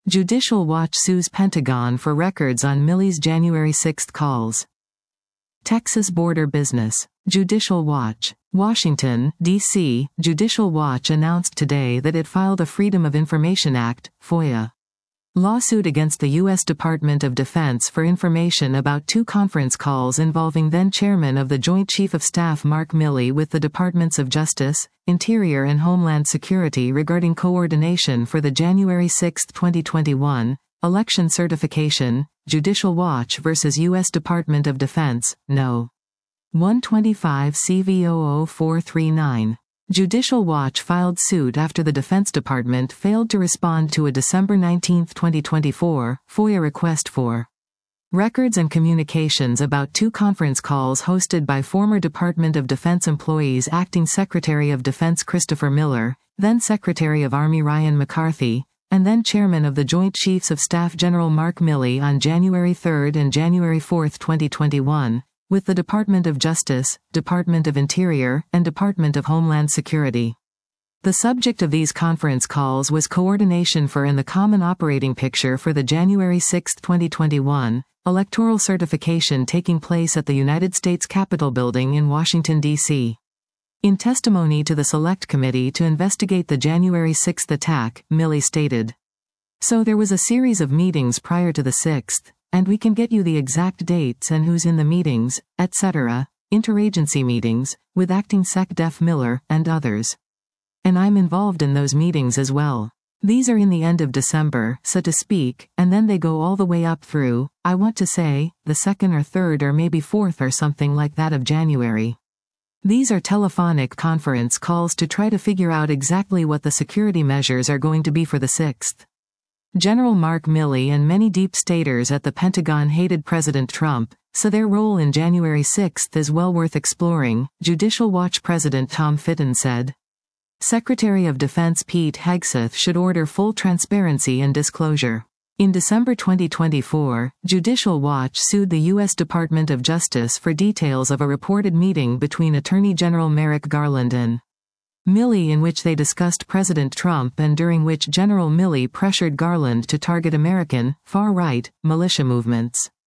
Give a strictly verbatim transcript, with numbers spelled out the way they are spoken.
Judicial Watch sues Pentagon for records on Milley's January sixth calls. Texas border business. Judicial Watch. Washington, D C Judicial Watch announced today that it filed a Freedom of Information Act, FOIA, lawsuit against the U S Department of Defense for information about two conference calls involving then-chairman of the Joint Chief of Staff Mark Milley with the Departments of Justice, Interior and Homeland Security regarding coordination for the January sixth twenty twenty-one, election certification. Judicial Watch versus U S Department of Defense, No. one twenty-five C V zero zero four three nine. Judicial Watch filed suit after the Defense Department failed to respond to a December nineteenth twenty twenty-four, FOIA request for records and communications about two conference calls hosted by former Department of Defense employees Acting Secretary of Defense Christopher Miller, then Secretary of Army Ryan McCarthy, and then Chairman of the Joint Chiefs of Staff General Mark Milley on January third and January fourth twenty twenty-one, with the Department of Justice, Department of Interior, and Department of Homeland Security. The subject of these conference calls was coordination for and the common operating picture for the January sixth twenty twenty-one, electoral certification taking place at the United States Capitol Building in Washington, D C In testimony to the Select Committee to investigate the January sixth attack, Milley stated, "So there was a series of meetings prior to the sixth, and we can get you the exact dates and who's in the meetings, et cetera, interagency meetings, with Acting Sec Def Miller, and others. And I'm involved in those meetings as well. These are in the end of December, so to speak, and then they go all the way up through, I want to say, the second or third or maybe fourth or something like that of January. These are telephonic conference calls to try to figure out exactly what the security measures are going to be for the sixth. General Mark Milley and many deep staters at the Pentagon hated President Trump, so their role in January sixth is well worth exploring," Judicial Watch President Tom Fitton said. Secretary of Defense Pete Hegseth should order full transparency and disclosure. In December twenty twenty-four, Judicial Watch sued the U S Department of Justice for details of a reported meeting between Attorney General Merrick Garland and Milley in which they discussed President Trump and during which General Milley pressured Garland to target American, far-right, militia movements.